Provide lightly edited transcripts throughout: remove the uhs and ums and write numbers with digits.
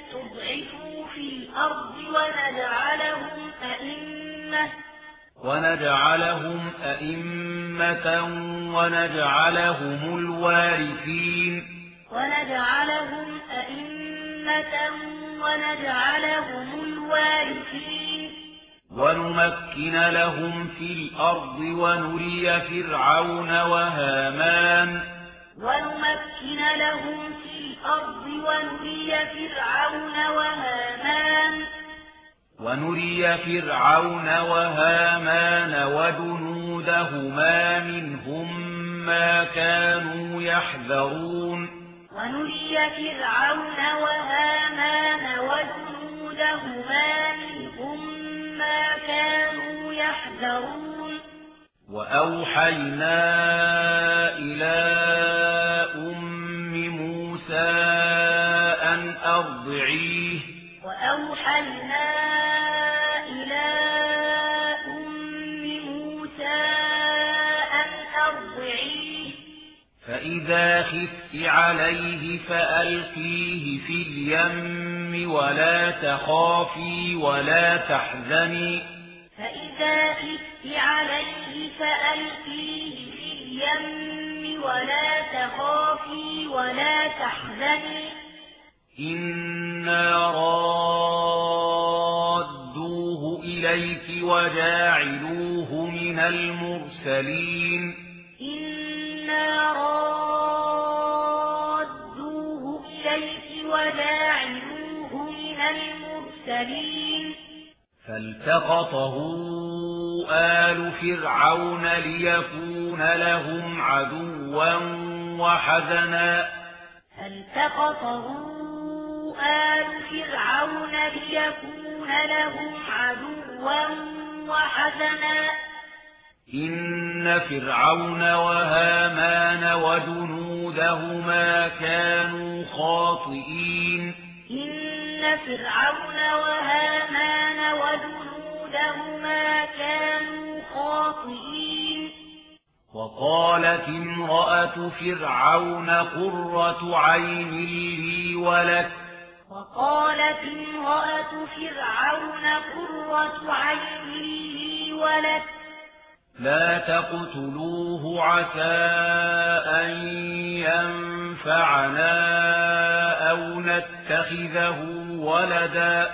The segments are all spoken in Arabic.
يستضعفوا في الأرض ونجعلهم أئمة ونجعلهم الوارثين ونمكن لهم في الأرض ونري فرعون وهامان وجنودهما منهم ما كانوا يحذرون وأوحينا إلى أم موسى أن أرضعيه فإذا خفت عليه فألقيه في اليم ولا تخافي ولا تحزني إنا رادوه إليك وجاعلوه من المرسلين فالتقطه آل فرعون ليكون لهم عدوا وحزنا إن فرعون وهامان وجنودهما كانوا خاطئين وقالت امرأة فرعون قرة عين لي ولك لا تقتلوه عسى أن ينفعنا أو نتخذه ولدا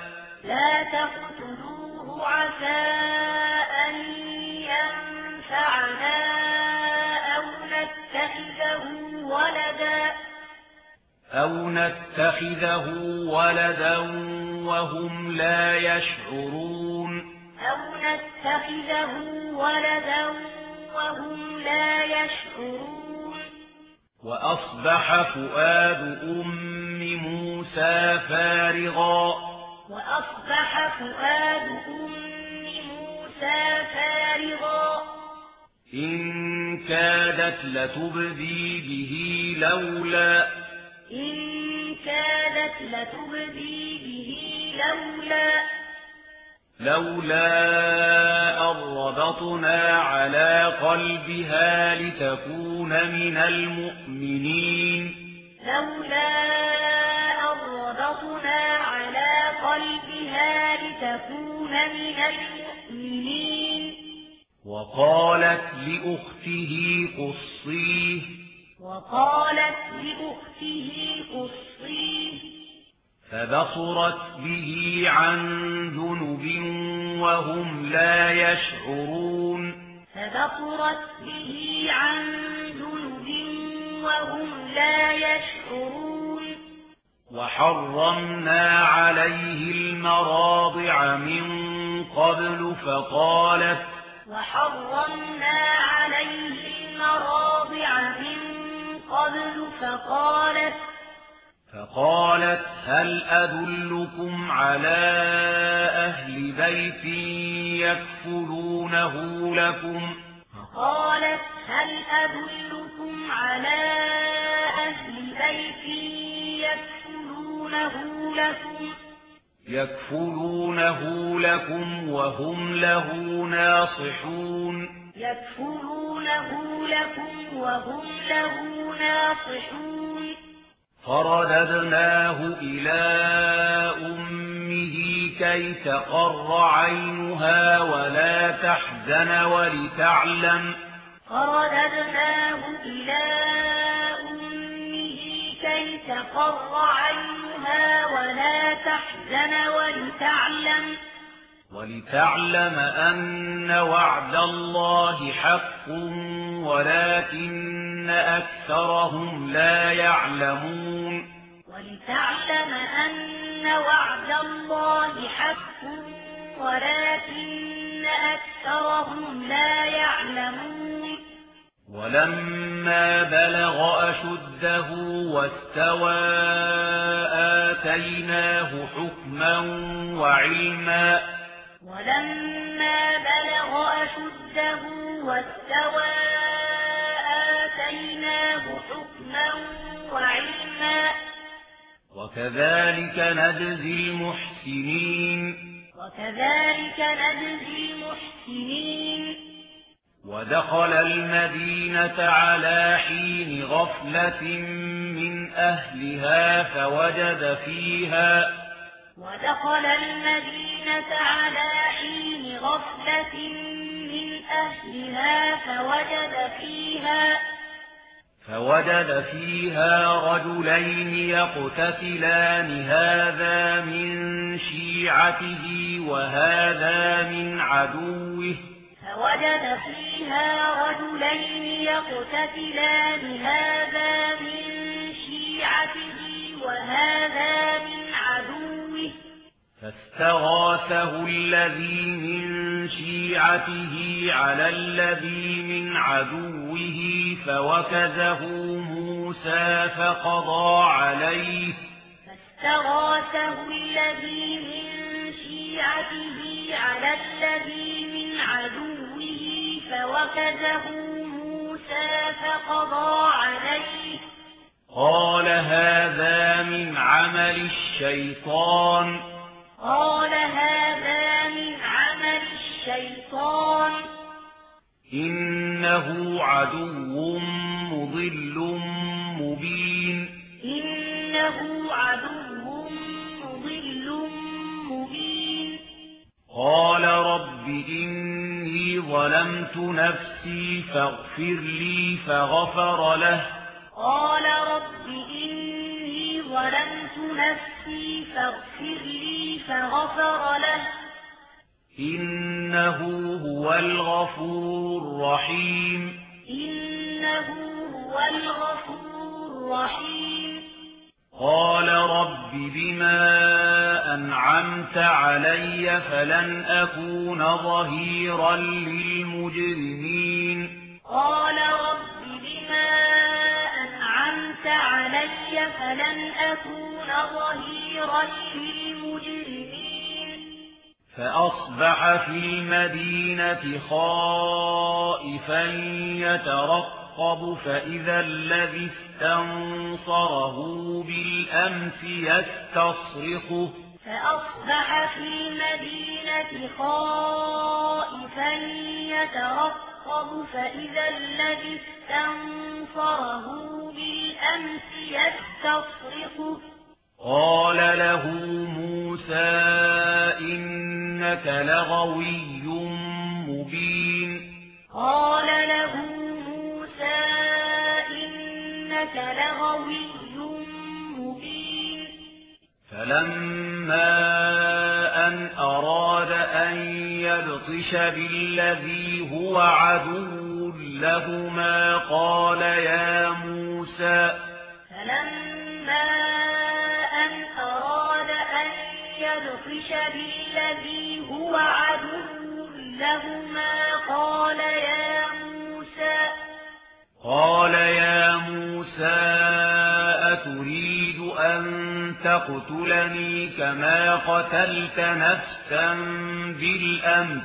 وهم لا يشعرون وأصبح فؤاد أم موسى فارغا إن كادت لتبدي به لولا أن ربطنا على قلبها لتكون من المؤمنين وقالت لأخته قصيه فبصرت به عن جنب وهم لا يشعرون وحرمنا عليه المراضع من قبل فقالت هل أدلكم على أهل بيت يكفلونه لكم وهم له ناصحون فرددناه إلى كي تقر عينها ولا تحزن ولتعلم فرددناه إلى أمه كي تقر عينها ولا تحزن ولتعلم أن وعد الله حق ولكن أكثرهم لا يعلمون ولتعلم أن وعد الله حق ولكن أكثرهم لا يعلمون ولما بلغ أشده واستوى آتيناه حكما وعلما ولما بلغ أشده واستوى آتيناه حكما وعلما وكذلك نجزي المحسنين ودخل المدينة على حين غفلة من أهلها فوجد فيها رجلين يقتتلان هذا من شيعته وهذا من عدوه فاستغاثه الذي من شيعته على الذي من عدوه فوكزه موسى فقضى عليه قال هذا من عمل الشيطان إنه عدو مضل مبين قال رب إني ظلمت نفسي فاغفر لي فغفر له إنه هو الغفور الرحيم قال رب بما أنعمت علي فلن أكون ظهيرا للمجرمين فأصبح في المدينة خائفا يترقب فإذا الذي استنصره بالأمس يستصرخه قال له موسى إنك لغوي مبين فلما أن أراد أن يبطش بالذي هو عدو لهما قال يا موسى أتريد أن تقتلني كما قتلت نفسا بالأمس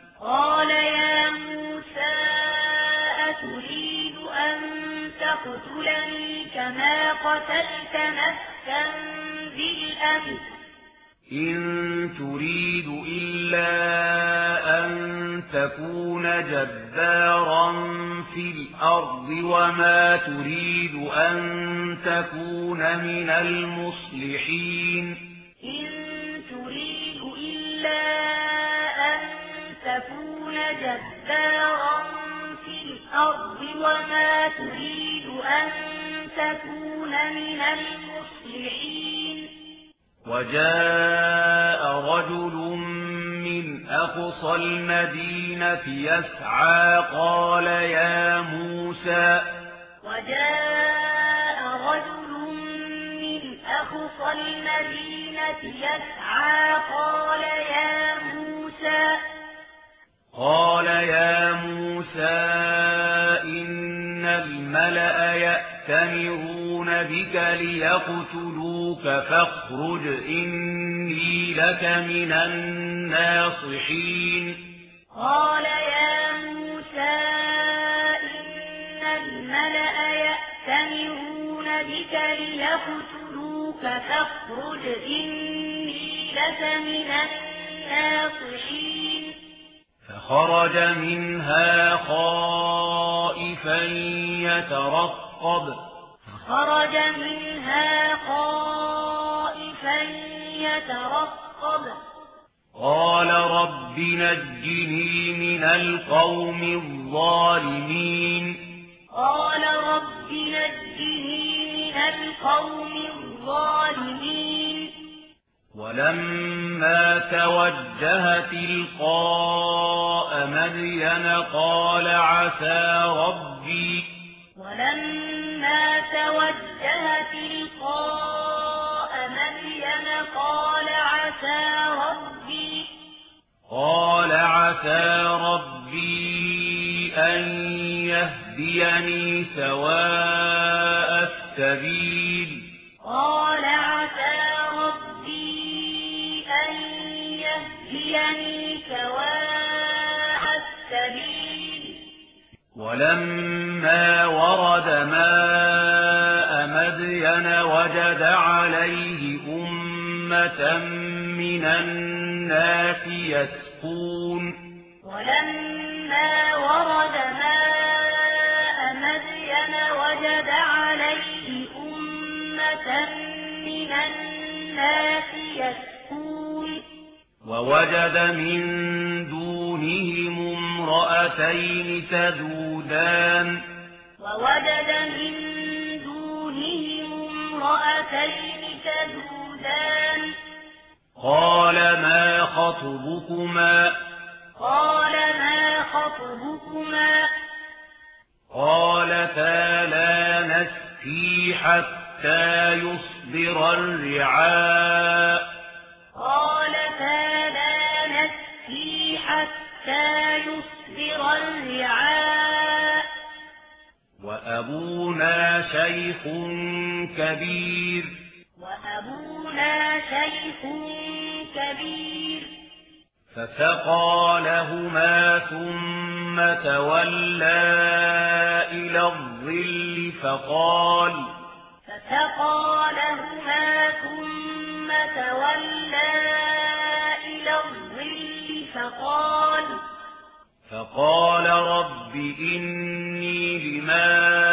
إن تريد إلا أن تكون جبارا في الأرض وما تريد أن تكون من المصلحين إن تريد جبارا في الأرض وما تريد أن تكون من المصلحين. وجاء رجل من أقصى المدينة يسعى قال يا موسى أقصى المدينة يسعى قال يا موسى إن الملأ يأتمرون بك ليقتلوك فاخرج إني لك من الناصحين. قال يا موسى إن الملأ يأتمرون بك ليقتلوك فاخرج إني لك من الناصحين. فخرج منها خائفا يترقب قال رب نجني من القوم الظالمين. ولما توجه تلقاء مدين قال عسى ربي أن يهديني سواء السبيل. ولما ورد ماء مدين وجد عليه أمة من الناس يسقون. ووجد من دونهم امرأتين تذودان. قال ما خطبكما قالتا لا نسقي حتى يصدر الرعاء وأبونا شيخ كبير. فسقى لهما ثم تولى إلى الظل فقال رب إني لما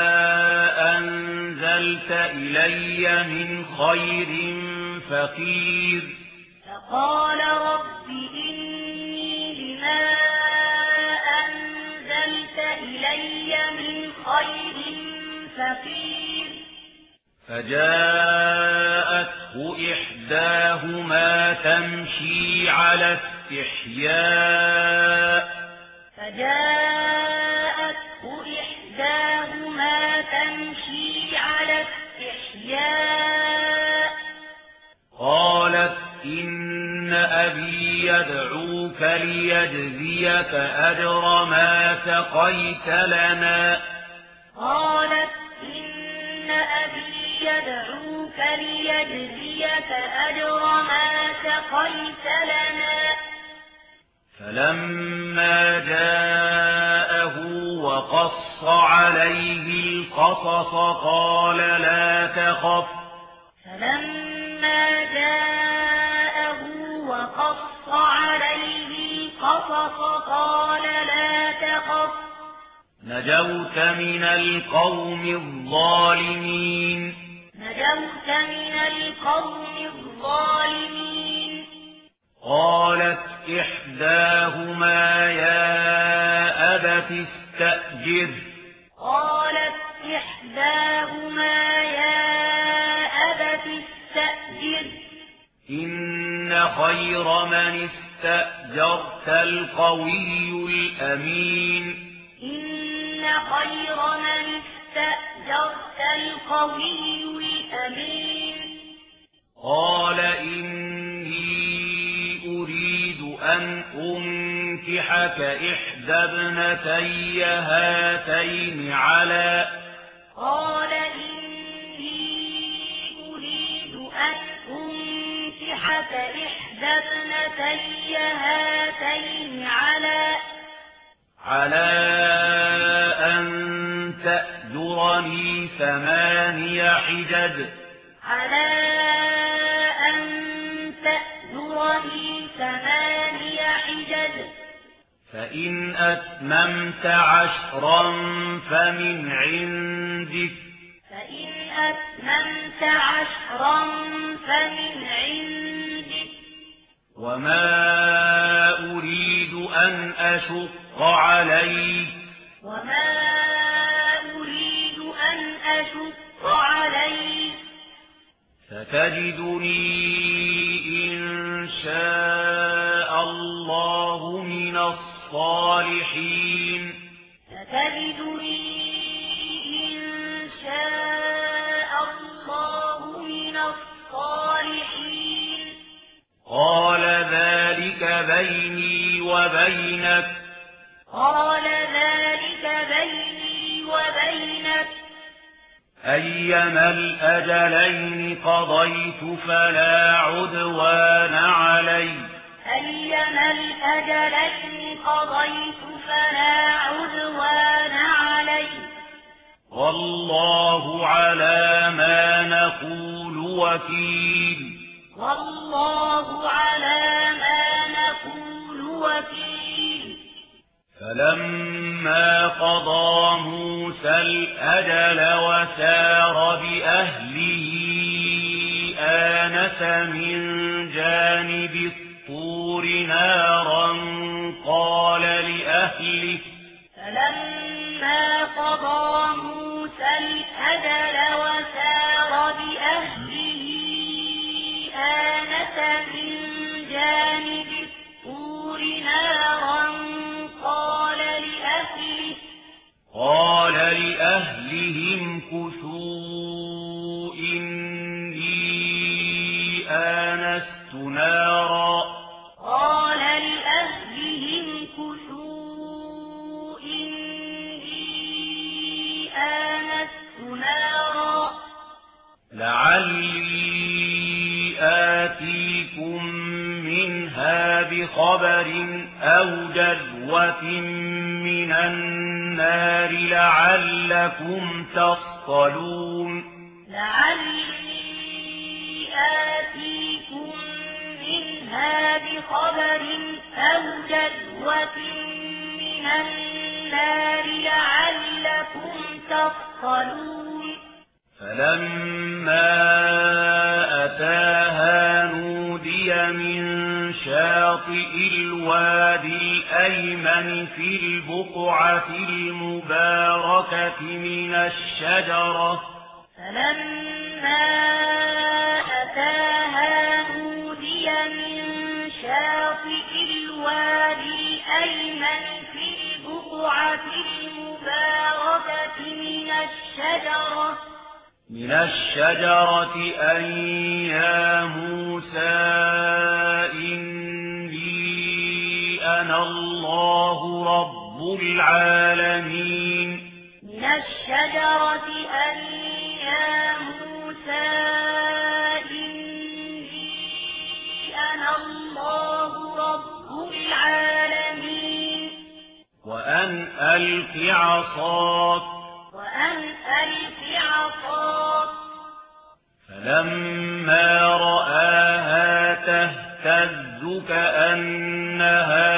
أنزلت إلي من خير فقير. فجاءته إحداهما تمشي على استحياء قالت إن أبي يدعوك ليجزيك أجر ما سقيت لنا. فلما جاءه وقص عليه القصص قال لا تخف نجوت من القوم الظالمين. قالت إحداهما يا أبت استأجره. قالت إحداهما يا أبت استأجره إن خير من استأجرت القوي الأمين. إن خير من استأجرت القوي الأمين. قال إني أريد أن أنكحك إحدى ابنتي هاتين على قال إني أريد أن أنكحك إحدى ابنتي هاتين على أن تأجرني 8 حجج. على أن تأجرني 8 حجج. فإن أتممت 10 فمن عندك. فإن أتممت 10 فمن عندك. وما أريد أن أشق عليك. وما أريد أن أشق عليك. ستجدني إن شاء الله من الصالحين. ستجدني إن شاء الله من الصالحين. قال ذلك بيني وبينك. قال ذلك بيني وبينك. أيما الأجلين قضيت فلا عدوان علي. أيما الأجلين قضيت فلا عدوان علي. والله على ما نقول وكيل. والله على ما نقول وكيل. فلما قضى موسى الأجل وسار بأهله آنس من جانب الطور نارا قال لأهله. فلما قضى موسى الأجل وسار بأهله آنس من جانب الطور نارا قال لأهلهم كثوا إني آنست نارا. قال لأهلهم كثوا إني آنست نارا لعلي آتيكم منها بخبر أو جذوة من النار لعلكم تصطلون. لعلي آتيكم منها بخبر أو جذوة من النار لعلكم تصطلون. فلما أتاها نودي من شاطئ الوادي الأيمن في البقعة المباركة من الشجرة. فلما أتاها نودي من شاطئ الوادي الأيمن في البقعة المباركة من الشجرة أن يا موسى إني أنا الله رب العالمين. من الشجرة أن يا موسى إني أنا الله رب العالمين. وأن ألق عصاك. فلما رآها تهتز كأنها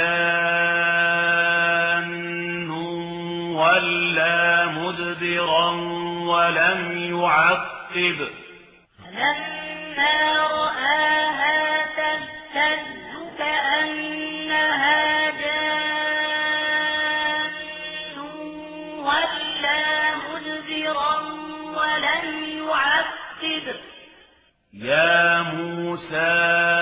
جان ولا مدبرا ولم يعقب. فلما رآها تهتز كأنها جان موسى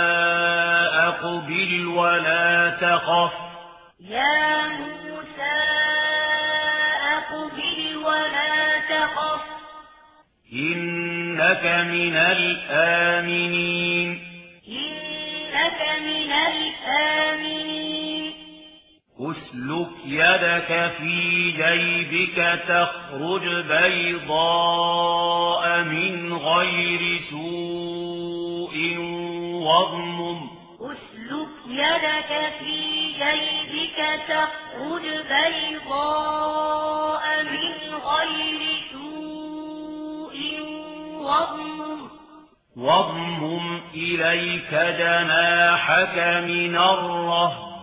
أقبل ولا تخف يا موسى أقبل ولا تخف إنك من الآمنين إنك من الآمنين أسلك يدك في جيبك تخرج بيضاء من غير سوء أسلك يدك في جيبك تخرج بيضاء من غير سوء واضمم إليك جناحك من الرهب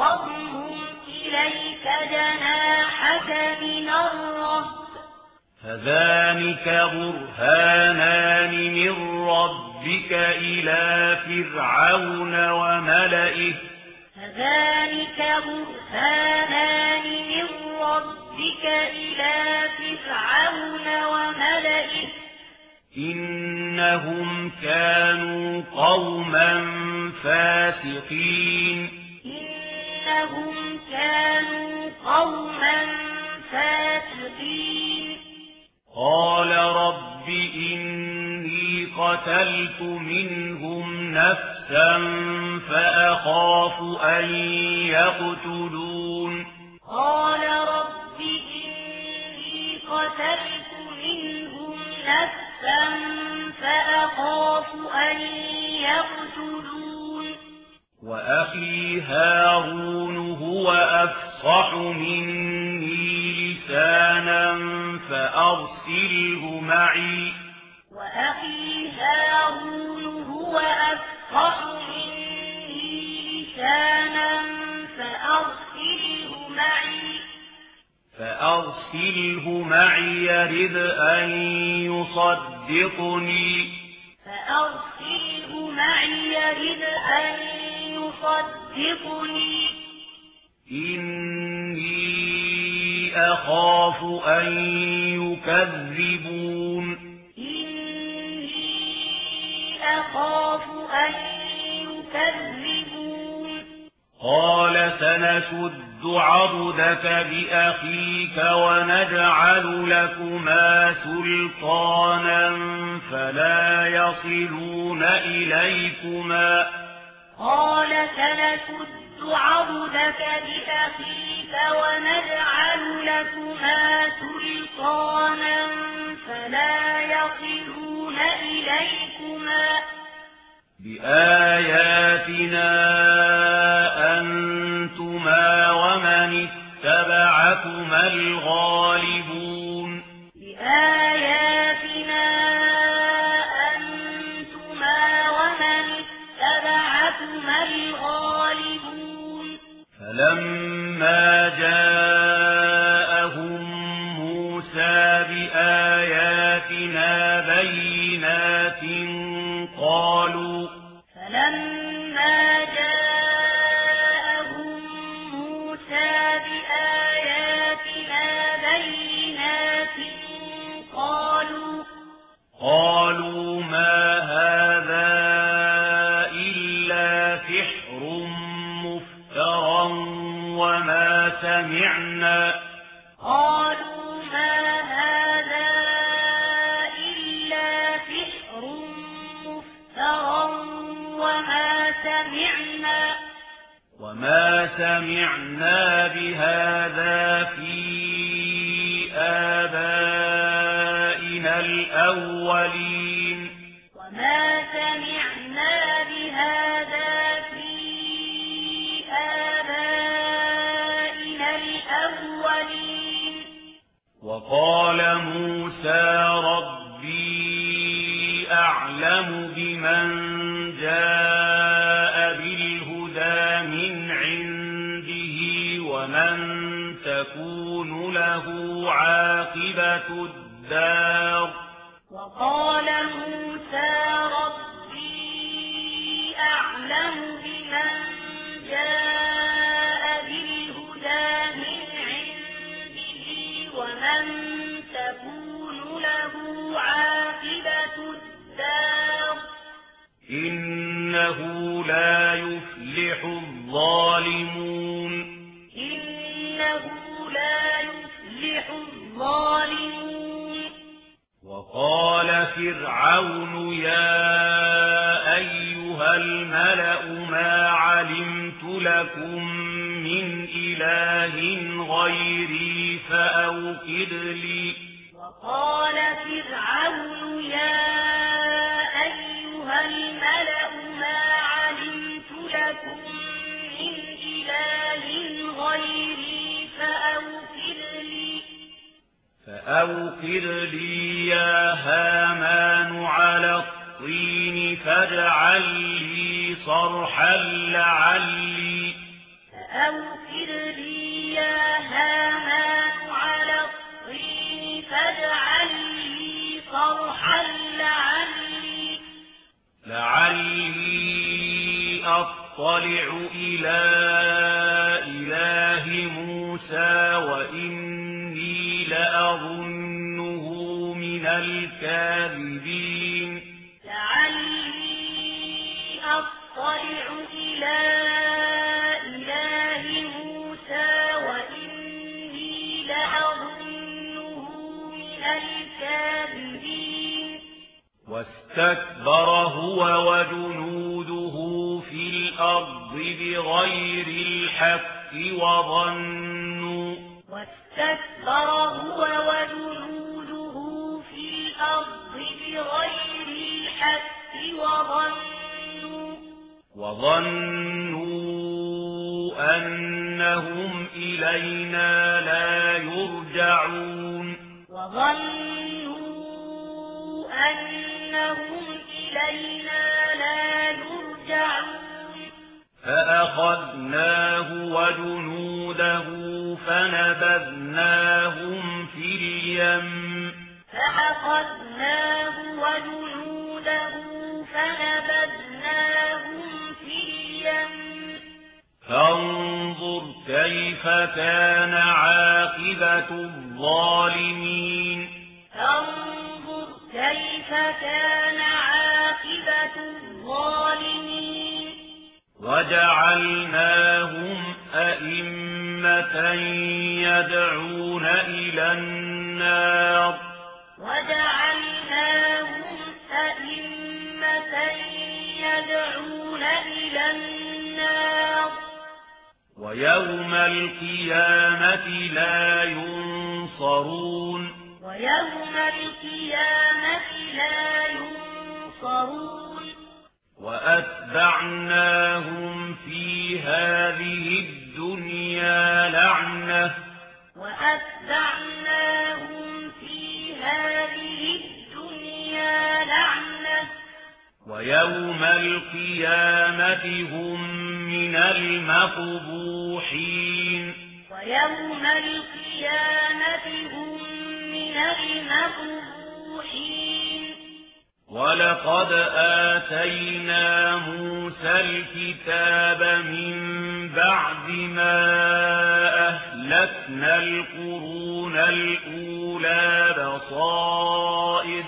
فذلك برهانان من ربك إلى فرعون وملئه إنهم كانوا قوما فاسقين قال رب إني قتلت منهم نفسا فأخاف أن يقتلون قال رب إني قتلت منهم نفسا فأخاف أن يقتلون وأخي هارون هو أفصح مني لسانا فأرسله معي وأخي هارون هو أفصح مني لسانا فأرسله معي يرد أن يصدقني إني أخاف أن يكذبون قال سنشد عضدك بأخيك ونجعل لكما سلطانا فلا يصلون إليكما بآياتنا أنتما ومن اتبعكما الغالبون فلما جاءهم موسى بآياتنا بينات قالوا ما هذا إلا سحر مفترى وما سمعنا بهذا في آبائنا الأولين وقال موسى ربي أعلم بمن جاء بالهدى من عنده ومن تكون له عاقبة الدار إن إنه لا يفلح الظالمون إنه لا يفلح الظالمون. وقال فرعون يا أيها الملأ ما علمت لكم من إله غيري فأوقد لي. وقال فرعون يا أيها الملأ ما علمت لكم من إله غيري فأوقد لي يا هامان على الطين فاجعل لي صرحا لعلي فأوقد لي يا هامان على الطين فاجعل لي صرحا لعلي أطلع إلى إله موسى وإني لأظنه من الكاذبين. لعلي أطلع إلى إله موسى وإني لأظنه من الكاذبين. واستكبر هو وجنوده في الأرض بغير الحق وظنوا أنهم إلينا لا يرجعون. فأخذناه وجنوده فنبذناهم في اليم. فانظر كيف كان عاقبة الظالمين. وجعلناهم أئمة يدعون إلى النار. ويوم القيامة لا ينصرون. وأتبعناهم في هذه الدنيا لعنة. ويوم القيامة هم من المقبوحين. ولقد آتينا موسى الكتاب من بعد ما أهلكنا القرون الأولى بصائر.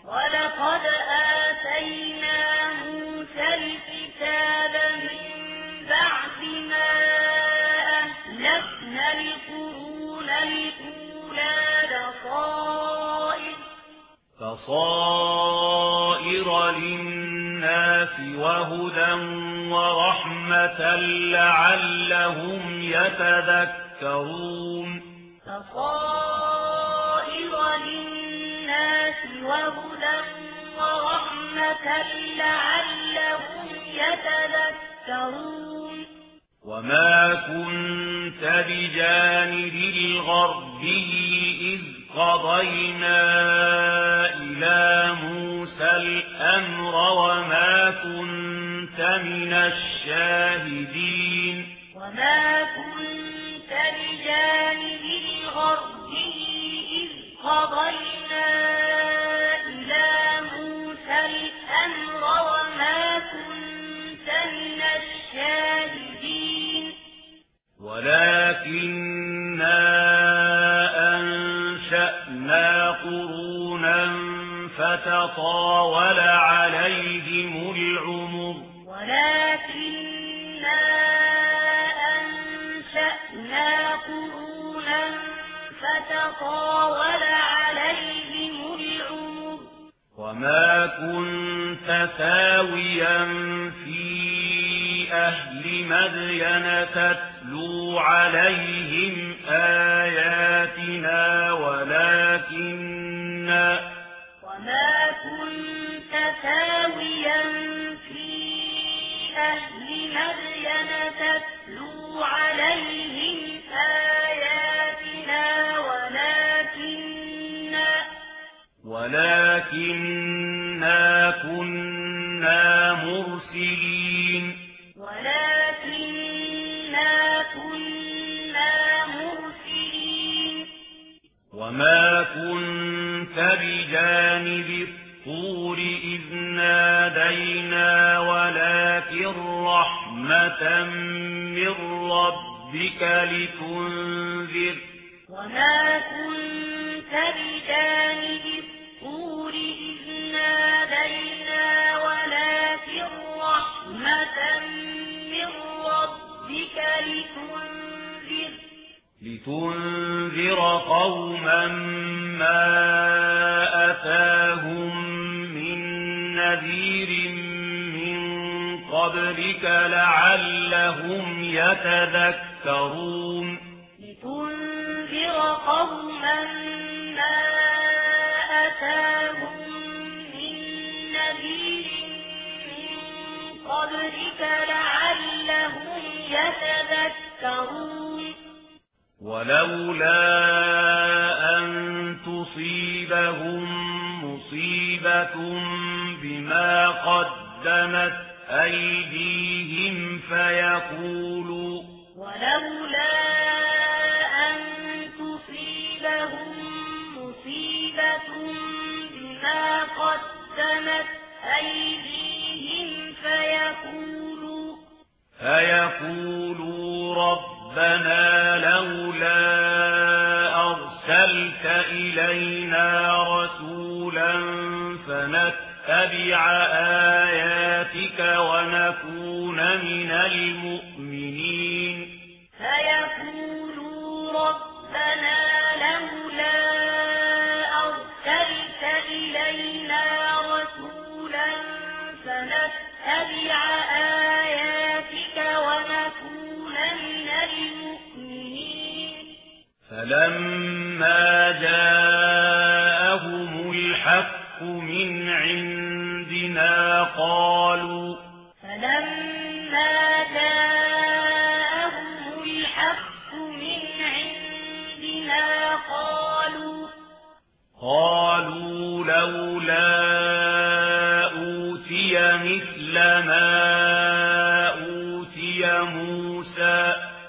بصائر للناس وهدى ورحمة لعلهم يتذكرون. وما كنت بجانب الغربي إذ قضينا إلى موسى الأمر وما كنت من الشاهدين. ولكننا أنشأنا قرونا فتطاول عليهم العمر. ولكننا أنشأنا قرونا فتطاول عليهم العمر وما كنت ثاويا في أهل مدين تتلو عليهم آياتنا وما كنت ثاويا في أهل مدين تتلو عليهم آياتنا ولكننا كنا مرسلين وما كنت بجانب الطور إذ نادينا ولكن رحمة من ربك لتنذر وما كنت بجانب الطور إذ نادينا ولكن رحمة من ربك لتنذر قوما ما أتاهم من نذير من قبلك لعلهم يتذكرون لتنذر قوما ما أتاهم من نذير من قبلك لعلهم يتذكرون ولولا أن تصيبهم مصيبة بما قدمت أيديهم فيقولوا ربنا لولا أرسلت إلينا رسولا فنتبع آياتك ونكون من المؤمنين فيقولوا ربنا لولا أرسلت إلينا رسولا فنتبع آياتك ونكون من المؤمنين فلما جاءهم الحق من عندنا قالوا لولا أوتي مثل ما أوتي موسى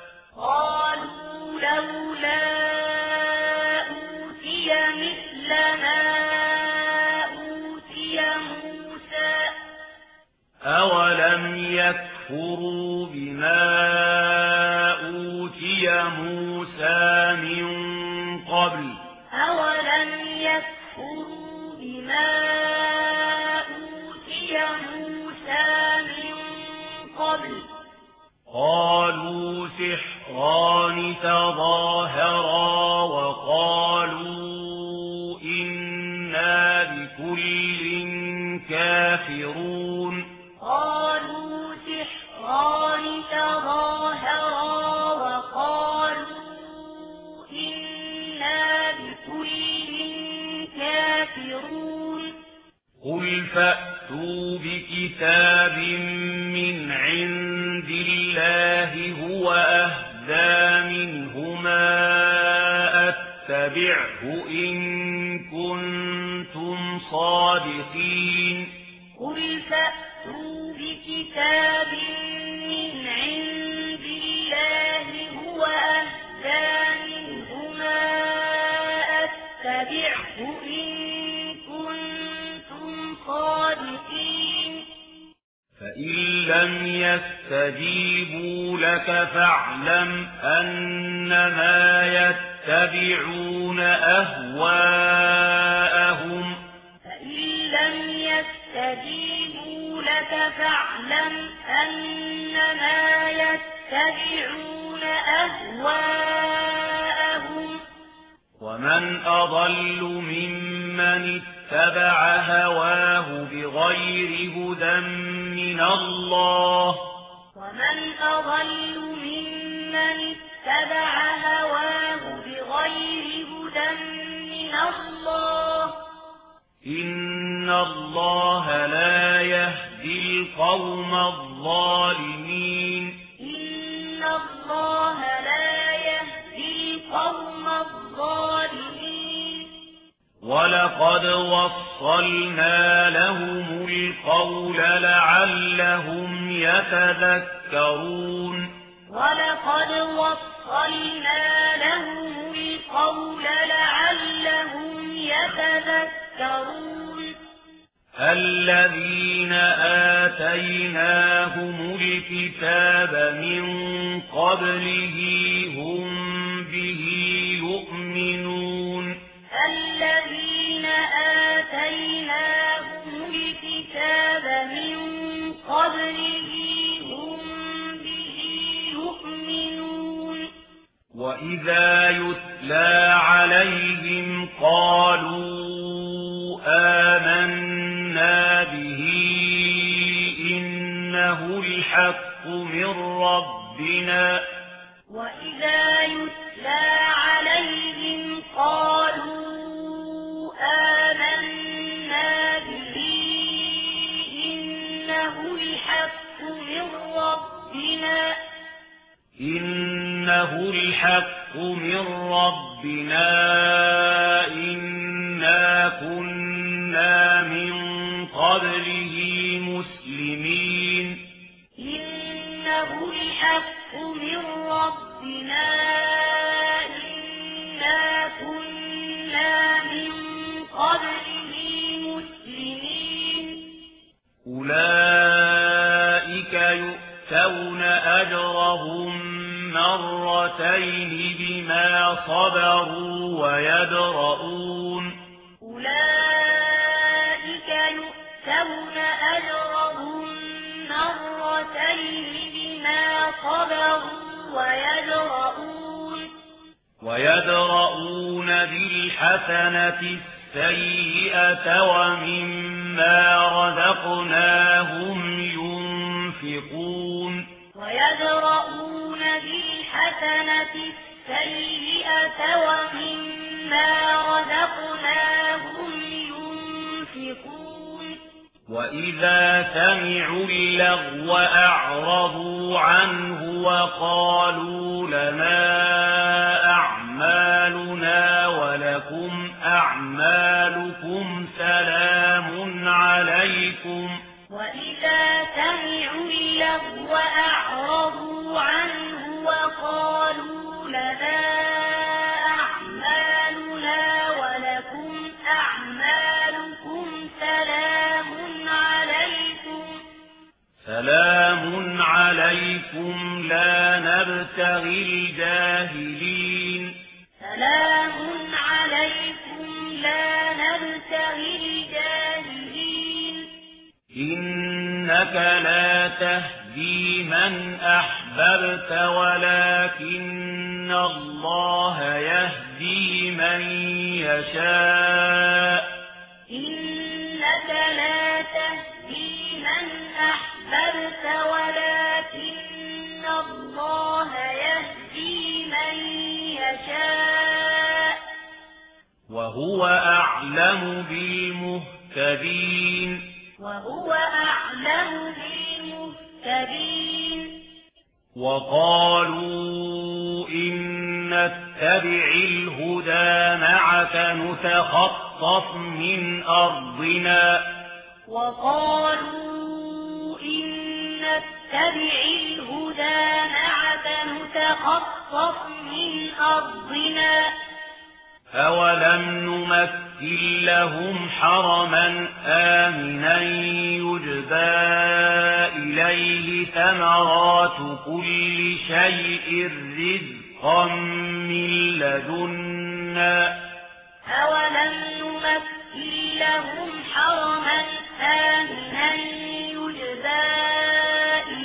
أولم يكفروا بما أوتي موسى من قبل قالوا سحران تظاهرا وقالوا إنا بكل كافرون قل فأتوا بكتاب من عند الله هو أهدى منهما أتبعه إن كنتم صادقين قل فأتوا بكتاب من عند الله هو أهدى منهما أتبعه إن كنتم صادقين فإن لم يستجيبوا لك فاعلم أنما يتبعون أهواءهم فإن لم يستجيبوا لك فاعلم أنما يتبعون أهواءهم ومن أضل ممن اتبع هواه بغير هدى من الله ومن أضل ممن اتبع هواه بغير هدى من الله إن الله لا يهدي القوم الظالمين إن الله لا يهدي القوم الظالمين ولقد وصلنا لهم القول لعلهم يتذكرون ولقد وصلنا لهم القول لعلهم يتذكرون الذين آتيناهم الكتاب من قبله هم به يؤمنون الذين آتيناهم الكتاب من قبله هم به يؤمنون وإذا يتلى عليهم قالوا آمنا به إنه الحق من ربنا وإذا يتلى عليهم قالوا آمنا به إنه الحق من ربنا إنه الحق من ربنا إنا كنا من قبله مسلمين إنه الحق من ربنا إنا كنا من قبله مسلمين أولئك يؤتون أجرهم مرتين بما صبروا ويدرؤون أولئك يؤتون أجرهم مرتين بما صبروا ويدرؤون بالحسنة السيئة ومما رزقناهم ينفقون ويدرؤون بالحسنة السيئة ومما رزقناهم ينفقون وإذا سمعوا اللغو أعرضوا عنه وقالوا لنا أعمالنا ولكم أعمالكم سلام عليكم وإذا سمعوا اللغو أعرضوا عنه وقالوا لنا أعمالنا ولكم أعمالكم سلام عليكم لا نبتغي الجاهلين سلام عليكم لا نبتغي الجاهلين إنك لا تهدي من أحببت ولكن الله يهدي من يشاء إنك لا تهدي من أحببت ولكن الله يهدي من يشاء وهو أعلم بالمهتدين وهو أعلم بالمهتدين وقالوا إن نتبع الهدى معك نتخطف من أرضنا وقالوا إن نتبع الهدى معك نتخطف من أرضنا أولم نمكن لهم حرما آمنا يجبى إليه ثمرات كل شيء رزقا من لدنا أولم نمكن لهم حرما آمنا يجبى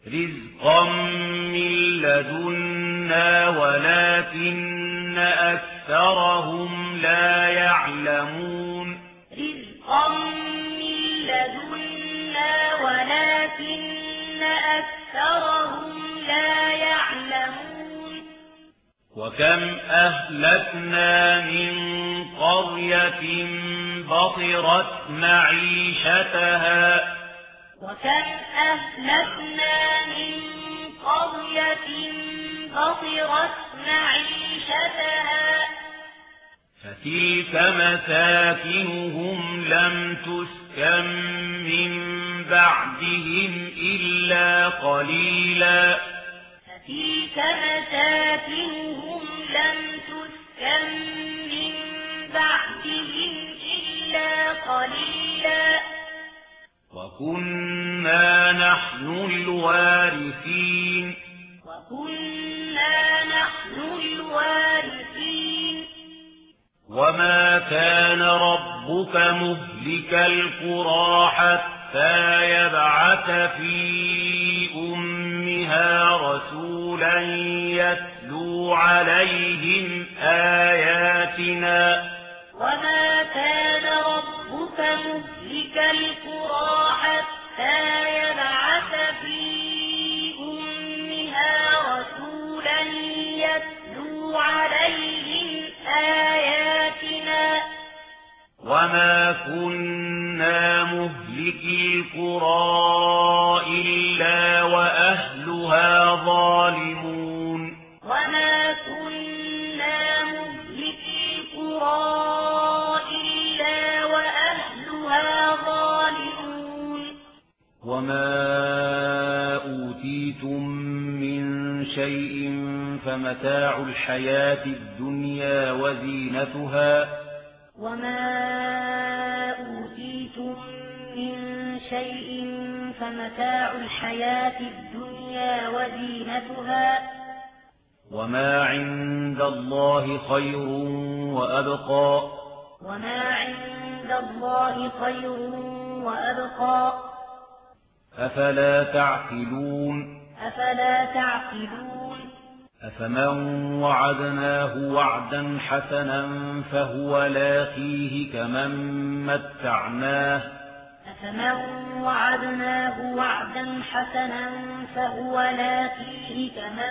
رزقا من لدنا ولكن أكثرهم لا يعلمون رزقا من لدنا ولكن أكثرهم لا يعلمون وكم أهلكنا من قرية بطرت معيشتها وكم أهلكنا من قرية بطرت معيشتها فتلك مساكنهم لم تسكن من بعدهم إلا قليلا فتلك مساكنهم لم تسكن من بعدهم إلا قليلا وكنا نحن الوارثين وكنا نحن الوارثين وما كان ربك مهلك القرى حتى يبعث في أمها رسولا يتلو عليهم آياتنا وما كان ربك مهلك القرى حتى يبعث في أمها رسولا يتلو عليهم آياتنا وما كنا مهلكي القرى إلا وأهلها ظالمون وما كنا مهلكي القرى إلا وأهلها ظالمون وما أوتيتم من شيء فمتاع الحياة الدنيا وزينتها وما أوتيتم من شيء فمتاع الحياة الدنيا وزينتها وما عند الله خير وأبقى وما عند الله خير وأبقى أفلا تعقلون أفلا تعقلون أفمن وعدناه وعدا حسنا فهو لاقيه كمن متعناه أفمن وعدناه وعدا حسنا فهو لاقيه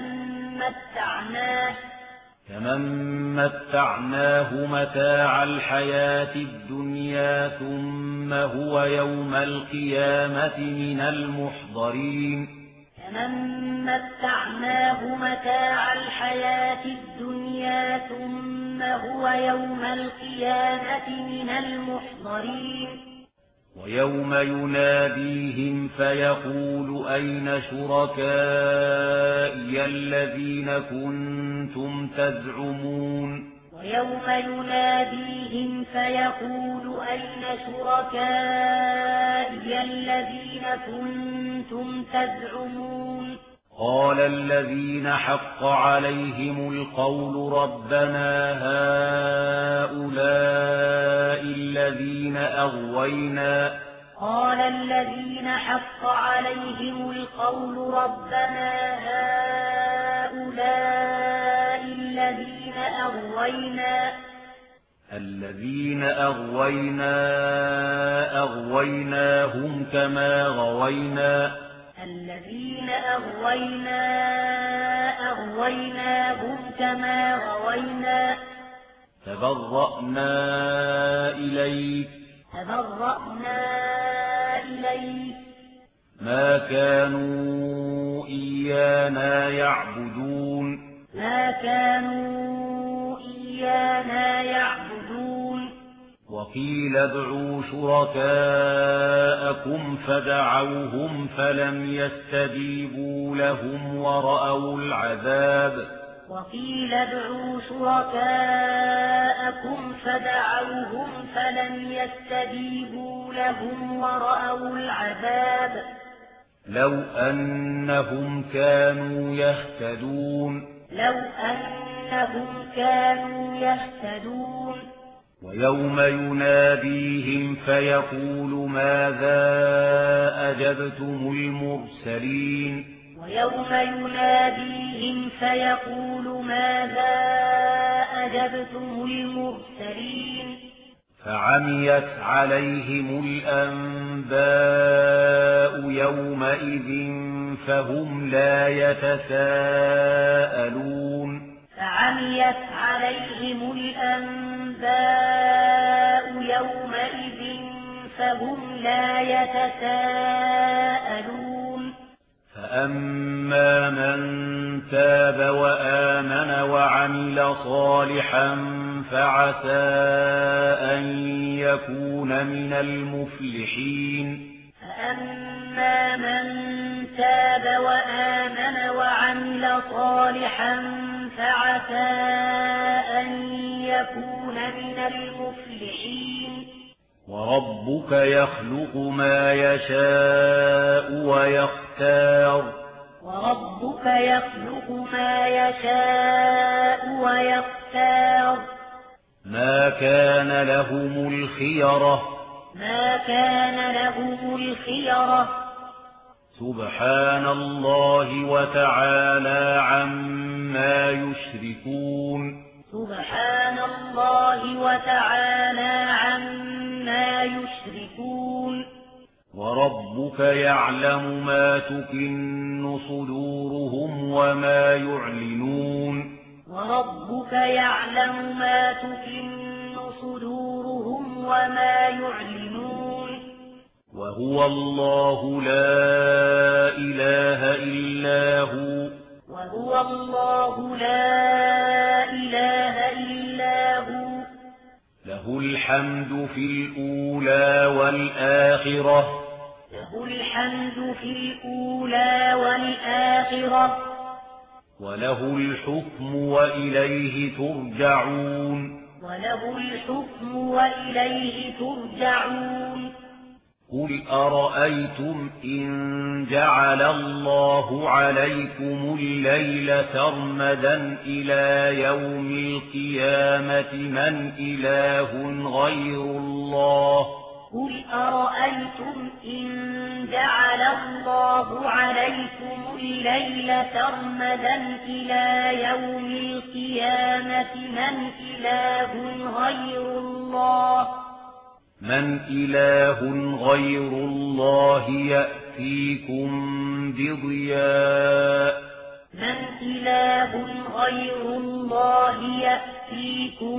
كمن متعناه متاع الحياة الدنيا ثم هو يوم القيامة من المحضرين كمن متعناه متاع الحياة الدنيا ثم هو يوم القيامة من المحضرين ويوم يناديهم فيقول أين شركائي الذين كنتم تزعمون ويوم يناديهم فيقول أين شركائي الذين كنتم تزعمون قال الذين حق عليهم القول ربنا هؤلاء الذين أغوينا قال الذين حق عليهم القول ربنا هؤلاء الذين أغويناهم كما غوينا تبرأنا إليك ما كانوا إيانا يعبدون وقيل ادعوا شركاءكم فدعوهم فلم يستجيبوا لهم ورأوا العذاب وقيل ادعوا شركاءكم فدعوهم فلم يستجيبوا لهم ورأوا العذاب لو أنهم كانوا يهتدون ويوم يناديهم فيقول ماذا أجبتم المرسلين ويوم يناديهم فيقول ماذا أجبتم المرسلين فعميت عليهم الأنباء يومئذ فهم لا يتساءلون فعميت عليهم الأنباء يومئذ فهم لا يتساءلون فأما من تاب وآمن وعمل صالحا فعسى أن يكون من المفلحين فأما من تاب وآمن وعمل صالحا فعسى أن يكون من المفلحين وربك يخلق ما يشاء ويختار وربك يخلق ما يشاء ويختار ما كان لهم الخيرة ما كان لهم الخيرة سبحان الله وتعالى عما يشركون سبحان الله وتعالى عما يشركون وربك يعلم ما تكن صدورهم وما يعلنون وربك يعلم ما تكن صدورهم وما يعلنون وهو الله لا إله إلا هو وهو الله لا إله إلا هو له الحمد في الأولى والآخرة له الحمد في الأولى والآخرة وله الحكم وإليه ترجعون وله الحكم وإليه ترجعون قل أرأيتم إن جعل الله عليكم الليل سرمدا إلى يوم القيامة من إله غير الله قل أرأيتم إن جعل الله عليكم الليل سرمدا إلى يوم القيامة من إله غير الله من إله غير الله يأتيكم بضياء من إله غير الله يأتيكم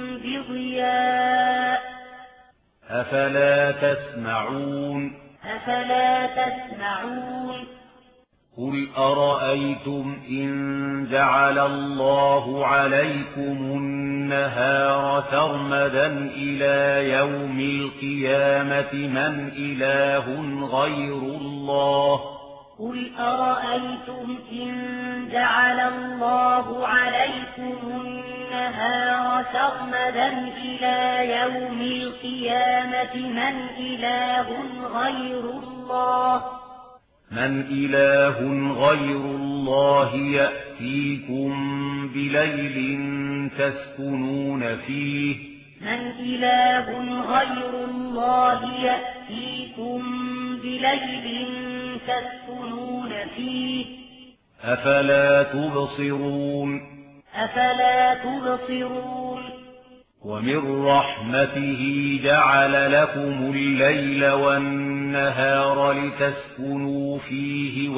بضياء أفلا تسمعون أفلا تسمعون قل أرأيتم إن جعل الله عليكم النهار سرمدا إلى يوم القيامة من إله غير الله قل أرأيتم إن جعل الله عليكم النهار سرمدا إلى يوم القيامة من إله غير الله من إله غير الله يأتيكم بليل تسكنون فيه من إله غير الله يأتيكم بليل تسكنون فيه أفلا تبصرون أفلا تبصرون ومن رحمته جعل لكم الليل والنهار لتسكنوا فيه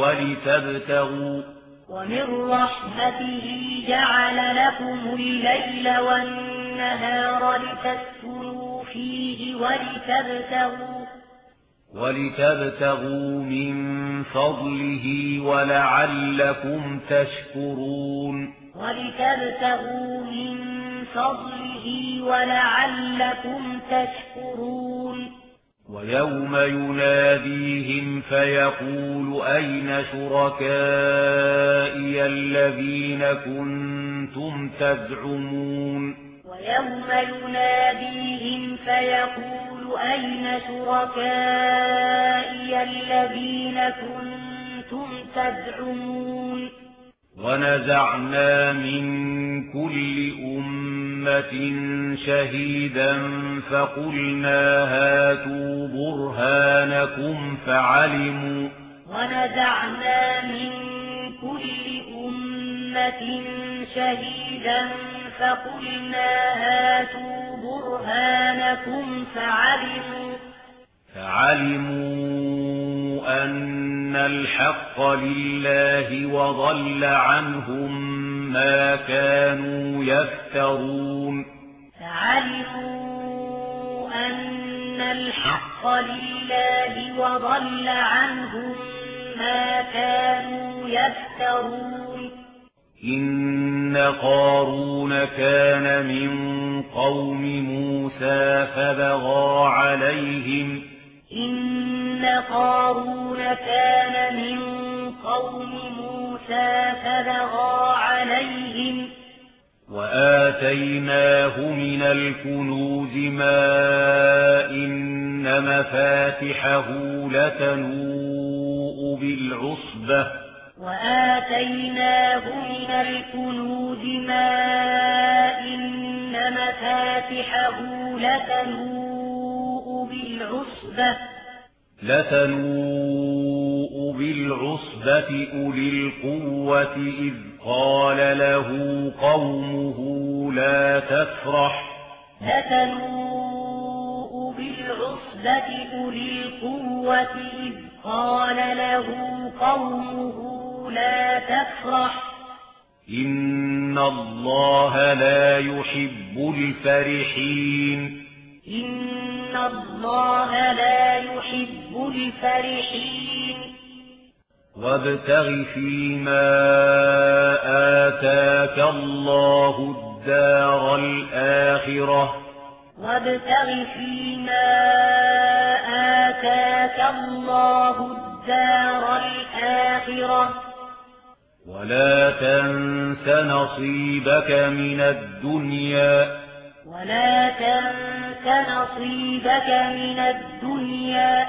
ومن رحمته جعل لكم الليل والنهار لتسكنوا فيه ولتبتغوا من فضله ولعلكم تشكرون ولتبتغوا من فضله ولعلكم تشكرون ويوم يناديهم فيقول أين شركائي الذين كنتم تزعمون ويوم يناديهم فيقول أين شركائي الذين كنتم تزعمون ونزعنا من كل أمة شهيدا فقلنا هاتوا برهانكم فعلموا ونزعنا من كل أمة شهيدا فقلنا هاتوا برهانكم فعلموا أن الحق لله وضل عنهم ما كانوا يفترون. فعلموا أن الحق لله وضل عنهم ما كانوا يفترون. إن قارون كان من قوم موسى فبغى عليهم. إن قارون كان من قوم موسى فبغى عليهم. وآتيناه من الكنوز ما إن مفاتحه لتنوء بالعصبة. وآتيناه من الكنوز ما إن مفاتحه لتنوء بالعصبة أولي القوة إذ قال له قومه لا تفرح. لتنوء بالعصبة أولي القوة إذ قال له قومه لا تفرح. إن الله لا يحب الفرحين. إن الله لا يحب الفرحين. وابتغ فيما آتاك الله الدار الآخرة. وابتغ فيما آتاك الله الدار الآخرة. ولا تنس نصيبك من الدنيا. ولا تنس نصيبك من الدنيا.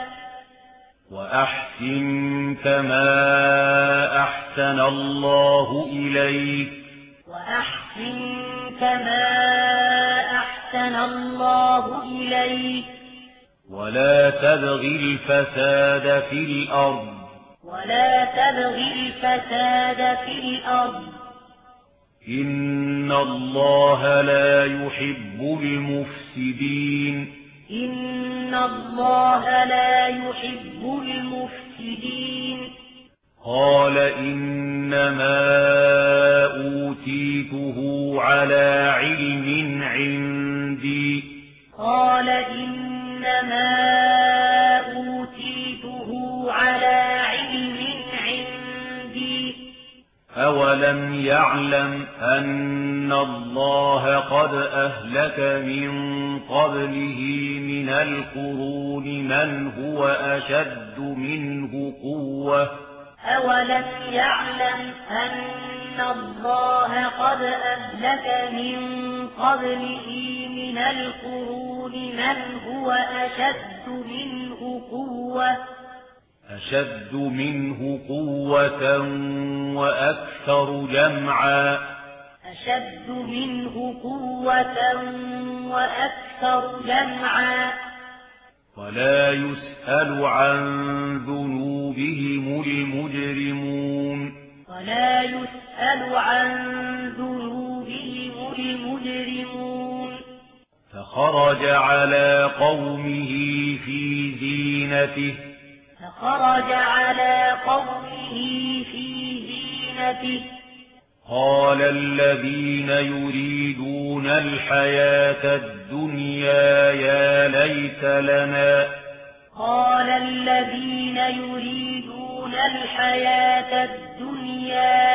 وأحسن كما أحسن الله إليك. وأحسن كما أحسن الله إليك. ولا تبغ الفساد في الأرض. ولا تبغ الفساد في الأرض. إن الله لا يحب المفسدين. إن الله لا يحب المفسدين. قال إنما أوتيته على علم عندي. قال إنما أوتيته على علم عندي. أولم يعلم أن الله قد أهلك من قبله من القرون من هو أشد منه قوة. أولم يعلم أن الله قد أهلك من قبله من القرون من هو أشد منه قوة وأكثر جمعا. أشد منه قوة وأكثر جمعا. ولا يسأل عن ذنوبهم المجرمون. ولا يسأل عن ذنوبهم المجرمون. فخرج على قومه في زينته. فخرج على قومه في زينته. قال الذين يريدون الحياة الدنيا يا ليت لنا. قال الذين يريدون الحياة الدنيا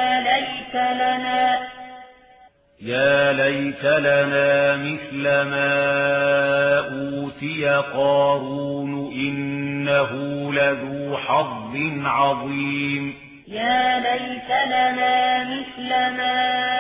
يا ليت لنا مثل ما أوتي قارون إنه لذو حظ عظيم. يا ليت لنا مثل ما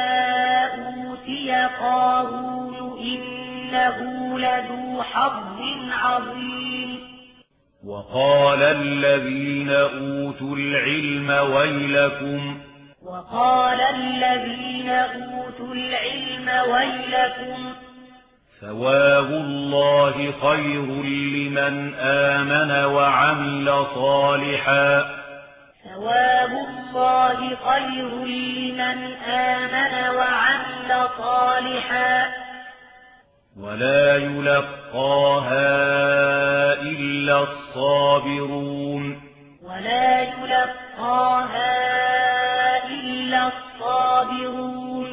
أوتي قارون إنه لذو حظ عظيم. وقال الذين أوتوا العلم ويلكم. وقال الذين أوتوا العلم ويلكم. ثواب الله خير لمن آمن وعمل صالحا. ثواب الله خير لمن آمن وعمل صالحا ولا يلقاها إلا الصابرون ولا يلقاها إلا الصابرون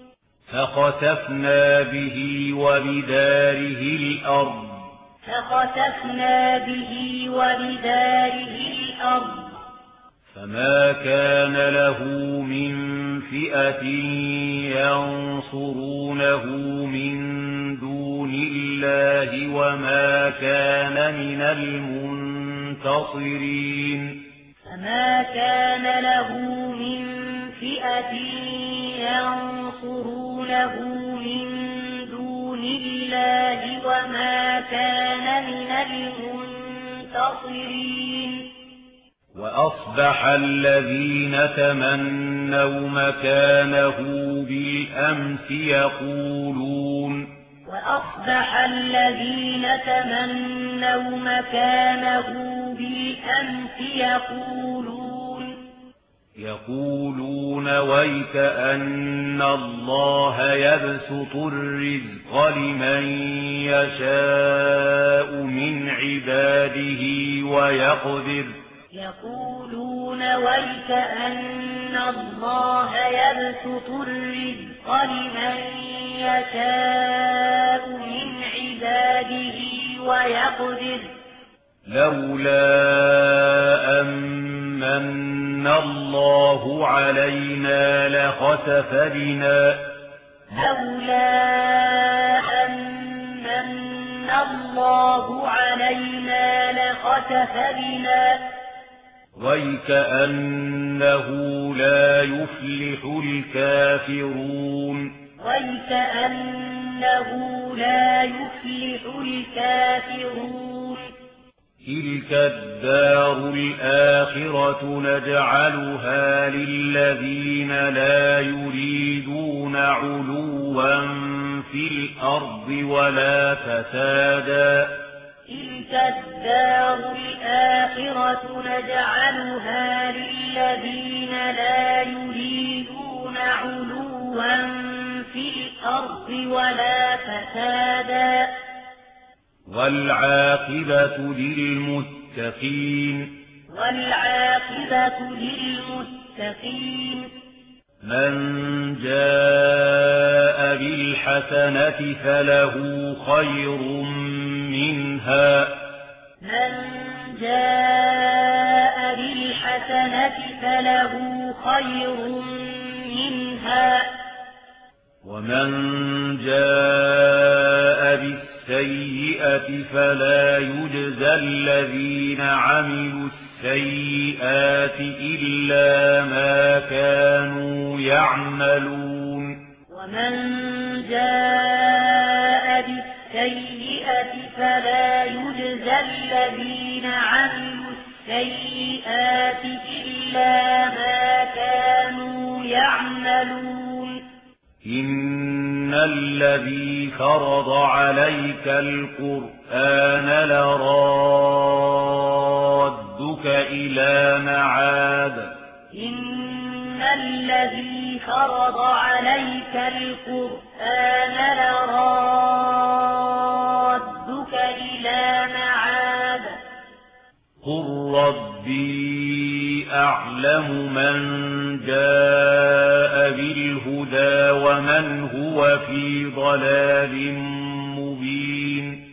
فخسفنا به وبداره الأرض فخسفنا به وبداره الأرض فما كان له من فئة ينصرونه من دون الله وما كان من المنتصرين فما كان له من فئة ينصرونه من دون الله وما كان من المنتصرين وأصبح الذين تمنوا مكانه بالأمس يقولون ويك أن الله يبسط الرزق لمن يشاء من عباده ويقدر يقولون ويك أن الله يبسط الرزق لمن يشاء من عباده ويقدر لولا أمن الله علينا لخسف بنا ويكأنه لا يفلح الكافرون تلك الدار الآخرة نجعلها للذين لا يريدون علوا في الأرض ولا فسادا والعاقبة للمتقين من جاء بالحسنة فله خير منها ومن جاء بالسيئة فلا يجزى الذين عملوا السيئات إلا ما كانوا يعملون إن الذي فرض عليك القرآن لرادك إلى معاد قل ربي أعلم من جاء بالهدى ومن هو في ضلال مبين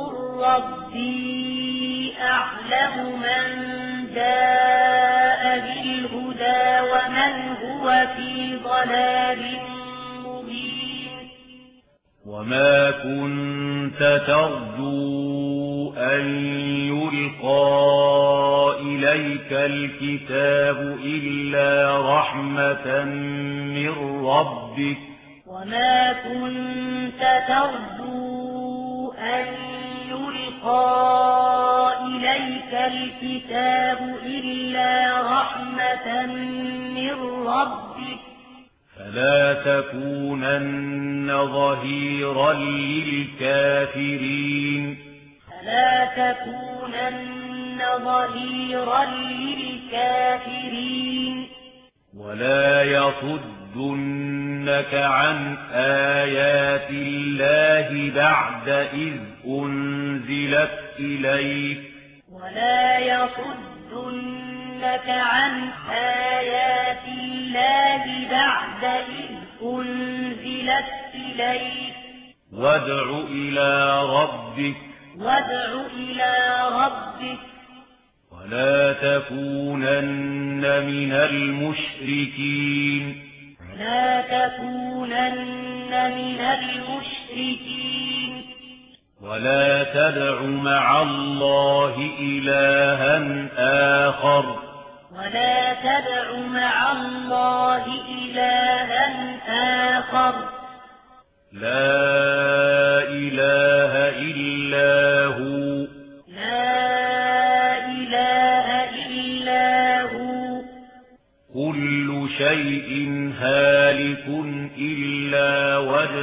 وما كنت ترجو أن يلقى إليك الكتاب إلا رحمة من ربك فلا تكونن ظهيرا للكافرين الكافرين ولا يصدنك عن آيات الله بعد إذ أنزلت إليك ولا يصدنك عن آيات الله بعد إذ أنزلت إليك وادع إلى ربك ولا تكونن من المشركين ولا تدع مع الله إلها آخر لا إله إلا هو كل شيء هالك إلا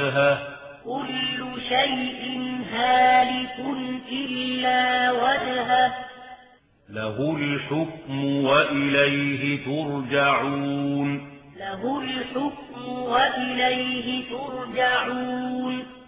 وجهه له الحكم وإليه ترجعون